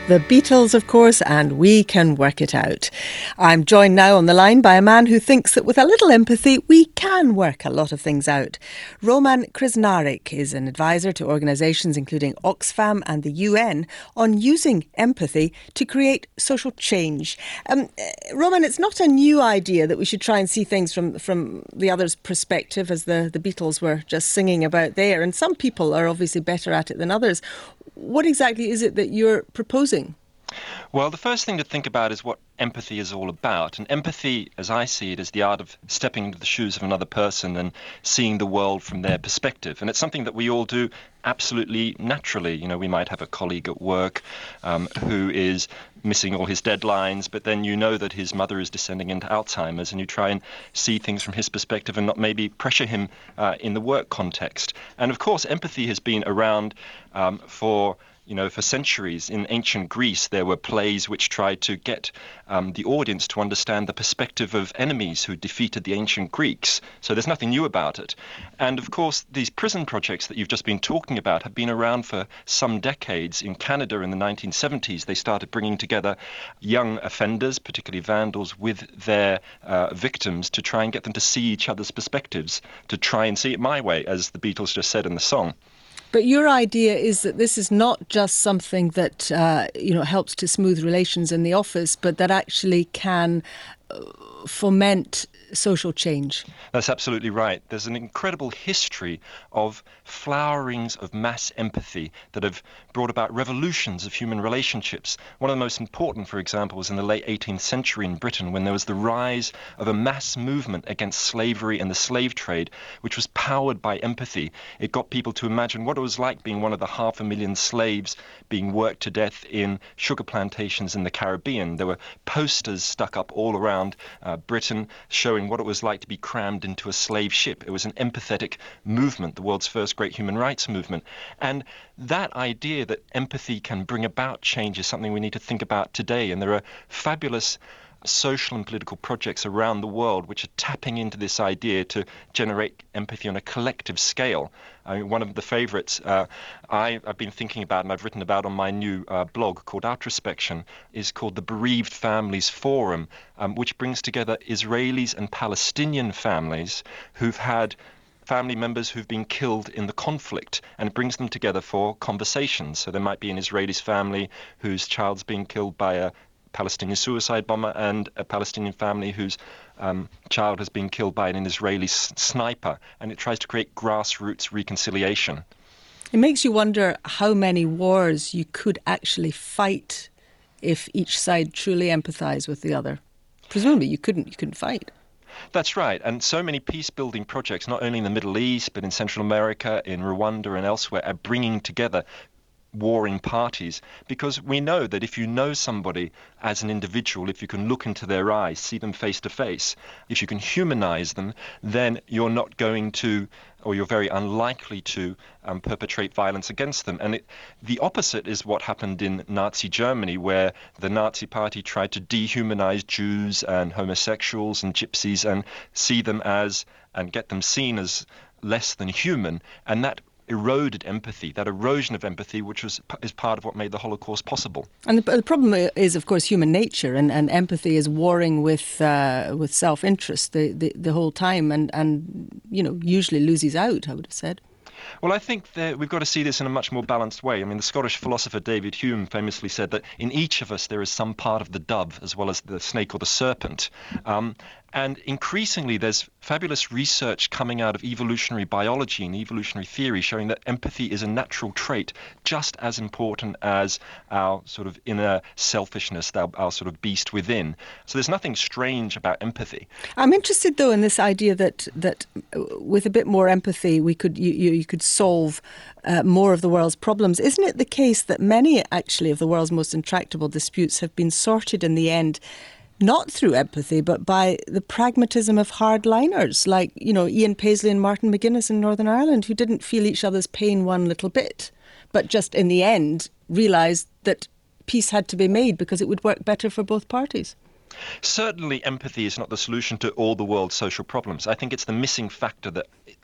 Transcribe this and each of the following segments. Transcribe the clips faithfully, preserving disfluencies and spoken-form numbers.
The Beatles, of course, and We Can Work It Out. I'm joined now on the line by a man who thinks that with a little empathy, we can work a lot of things out. Roman Krznaric is an advisor to organisations including Oxfam and the U N on using empathy to create social change. Um, Roman, it's not a new idea that we should try and see things from, from the other's perspective, as the, the Beatles were just singing about there. And some people are obviously better at it than others. What exactly is it that you're proposing? Well, the first thing to think about is what empathy is all about. And empathy, as I see it, is the art of stepping into the shoes of another person and seeing the world from their perspective. And it's something that we all do absolutely naturally. You know, we might have a colleague at work um, who is missing all his deadlines, but then you know that his mother is descending into Alzheimer's, and you try and see things from his perspective and not maybe pressure him uh, in the work context. And of course, empathy has been around um, for You know, for centuries. In ancient Greece, there were plays which tried to get um, the audience to understand the perspective of enemies who defeated the ancient Greeks. So there's nothing new about it. And of course, these prison projects that you've just been talking about have been around for some decades. In Canada in the nineteen seventies, they started bringing together young offenders, particularly vandals, with their uh, victims to try and get them to see each other's perspectives, to try and see it my way, as the Beatles just said in the song. But your idea is that this is not just something that, uh, you know, helps to smooth relations in the office, but that actually can uh, foment social change. That's absolutely right. There's an incredible history of flowerings of mass empathy that have brought about revolutions of human relationships. One of the most important, for example, was in the late eighteenth century in Britain, when there was the rise of a mass movement against slavery and the slave trade, which was powered by empathy. It got people to imagine what it was like being one of the half a million slaves being worked to death in sugar plantations in the Caribbean. There were posters stuck up all around uh, Britain showing what it was like to be crammed into a slave ship. It was an empathetic movement, the world's first great human rights movement. And that idea that empathy can bring about change is something we need to think about today. And there are fabulous social and political projects around the world which are tapping into this idea to generate empathy on a collective scale. I mean, one of the favourites uh, I, I've been thinking about and I've written about on my new uh, blog called Outrospection is called the Bereaved Families Forum, um, which brings together Israelis and Palestinian families who've had family members who've been killed in the conflict, and it brings them together for conversations. So there might be an Israeli family whose child's being killed by a Palestinian suicide bomber and a Palestinian family whose um, child has been killed by an Israeli s- sniper, and it tries to create grassroots reconciliation. It makes you wonder how many wars you could actually fight if each side truly empathised with the other. Presumably you couldn't, you couldn't fight. That's right. And so many peace-building projects, not only in the Middle East, but in Central America, in Rwanda and elsewhere, are bringing together warring parties, because we know that if you know somebody as an individual, if you can look into their eyes, see them face to face, if you can humanize them, then you're not going to, or you're very unlikely to um, perpetrate violence against them. And it, the opposite is what happened in Nazi Germany, where the Nazi party tried to dehumanize Jews and homosexuals and gypsies and see them as, and get them seen as less than human. And that eroded empathy, that erosion of empathy, which was is part of what made the Holocaust possible. And the, the problem is, of course, human nature, and, and empathy is warring with uh, with self-interest the, the, the whole time, and, and you know usually loses out, I would have said. Well, I think that we've got to see this in a much more balanced way. I mean, the Scottish philosopher David Hume famously said that in each of us there is some part of the dove as well as the snake or the serpent. Um, and increasingly there's fabulous research coming out of evolutionary biology and evolutionary theory showing that empathy is a natural trait just as important as our sort of inner selfishness, our, our sort of beast within. So there's nothing strange about empathy. I'm interested, though, in this idea that that with a bit more empathy we could you, you, you could solve uh, more of the world's problems. Isn't it the case that many, actually, of the world's most intractable disputes have been sorted in the end not through empathy, but by the pragmatism of hardliners like, you know, Ian Paisley and Martin McGuinness in Northern Ireland, who didn't feel each other's pain one little bit, but just in the end realised that peace had to be made because it would work better for both parties? Certainly empathy is not the solution to all the world's social problems. I think it's the missing factor that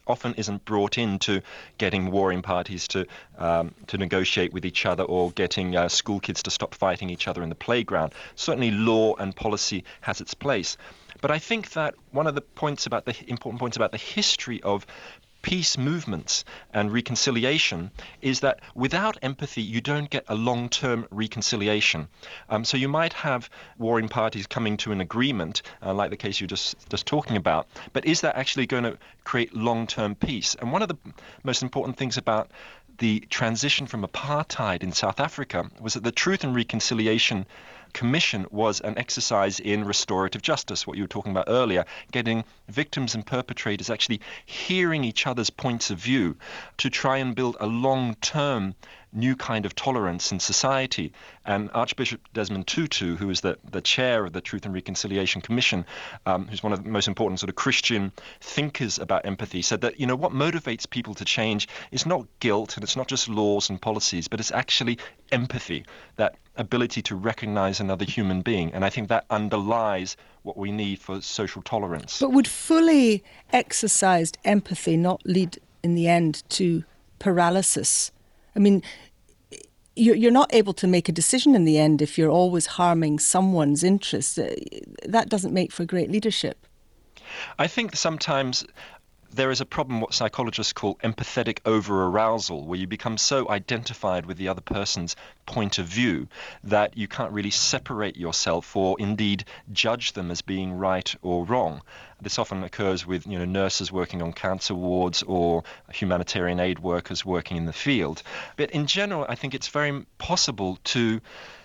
often isn't brought into getting warring parties to um, to negotiate with each other or getting uh, school kids to stop fighting each other in the playground. Certainly law and policy has its place. But I think that one of the points about the important points about the history of peace movements and reconciliation is that without empathy, you don't get a long-term reconciliation. Um, so you might have warring parties coming to an agreement, uh, like the case you're just, just talking about, but is that actually going to create long-term peace? And one of the most important things about the transition from apartheid in South Africa was that the Truth and Reconciliation Commission was an exercise in restorative justice, what you were talking about earlier, getting victims and perpetrators actually hearing each other's points of view to try and build a long-term new kind of tolerance in society. And Archbishop Desmond Tutu, who is the, the chair of the Truth and Reconciliation Commission, um, who's one of the most important sort of Christian thinkers about empathy, said that, you know, what motivates people to change is not guilt and it's not just laws and policies, but it's actually empathy, that ability to recognize another human being. And I think that underlies what we need for social tolerance. But would fully exercised empathy not lead in the end to paralysis? I mean, you're not able to make a decision in the end if you're always harming someone's interests. That doesn't make for great leadership. I think sometimes there is a problem, what psychologists call empathetic over-arousal, where you become so identified with the other person's point of view that you can't really separate yourself or indeed judge them as being right or wrong. This often occurs with, you know, nurses working on cancer wards or humanitarian aid workers working in the field. But in general, I think it's very possible to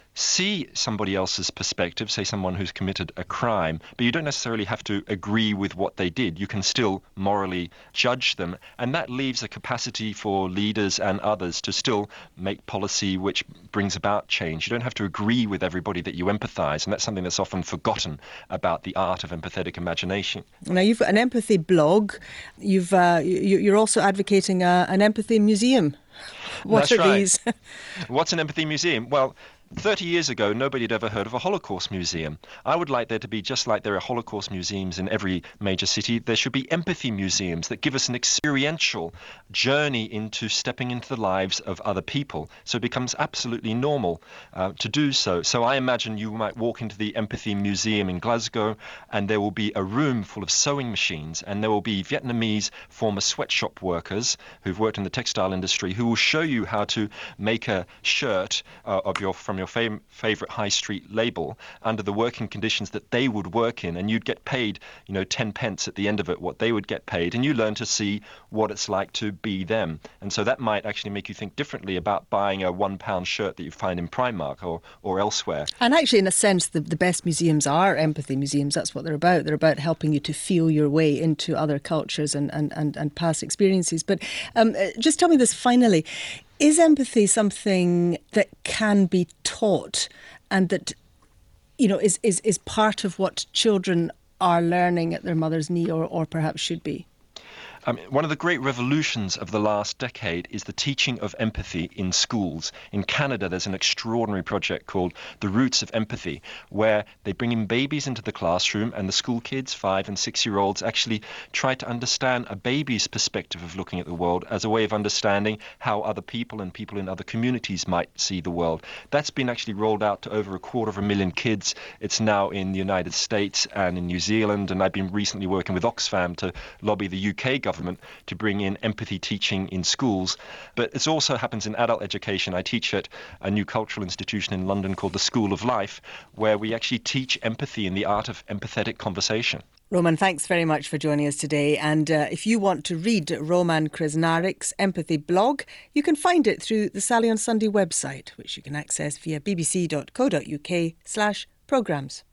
see somebody else's perspective, say someone who's committed a crime, but you don't necessarily have to agree with what they did. You can still morally judge them, and that leaves a capacity for leaders and others to still make policy which brings about change. You don't have to agree with everybody that you empathize, and that's something that's often forgotten about the art of empathetic imagination. Now, you've got an empathy blog. You've uh, you, you're also advocating a, an empathy museum. What That's are right. these? What's an empathy museum? Well, thirty years ago, nobody had ever heard of a Holocaust museum. I would like there to be, just like there are Holocaust museums in every major city, there should be empathy museums that give us an experiential journey into stepping into the lives of other people. So it becomes absolutely normal uh, to do so. So I imagine you might walk into the Empathy Museum in Glasgow and there will be a room full of sewing machines, and there will be Vietnamese former sweatshop workers who've worked in the textile industry who will show you how to make a shirt uh, of your from your your fam- favorite high street label under the working conditions that they would work in, and you'd get paid, you know, ten pence at the end of it, what they would get paid, and you learn to see what it's like to be them. And so that might actually make you think differently about buying a one pound shirt that you find in Primark or, or elsewhere. And actually, in a sense, the, the best museums are empathy museums. That's what they're about. They're about helping you to feel your way into other cultures and, and, and, and past experiences. But um, just tell me this finally. Is empathy something that can be taught and that, you know, is, is, is part of what children are learning at their mother's knee, or, or perhaps should be? Um, one of the great revolutions of the last decade is the teaching of empathy in schools. In Canada, there's an extraordinary project called The Roots of Empathy, where they bring in babies into the classroom, and the school kids, five and six-year-olds, actually try to understand a baby's perspective of looking at the world as a way of understanding how other people and people in other communities might see the world. That's been actually rolled out to over a quarter of a million kids. It's now in the United States and in New Zealand, and I've been recently working with Oxfam to lobby the U K government government to bring in empathy teaching in schools. But it also happens in adult education. I teach at a new cultural institution in London called the School of Life, where we actually teach empathy and the art of empathetic conversation. Roman, thanks very much for joining us today. And uh, if you want to read Roman Krznaric's empathy blog, you can find it through the Sally on Sunday website, which you can access via bbc.co.uk slash programmes.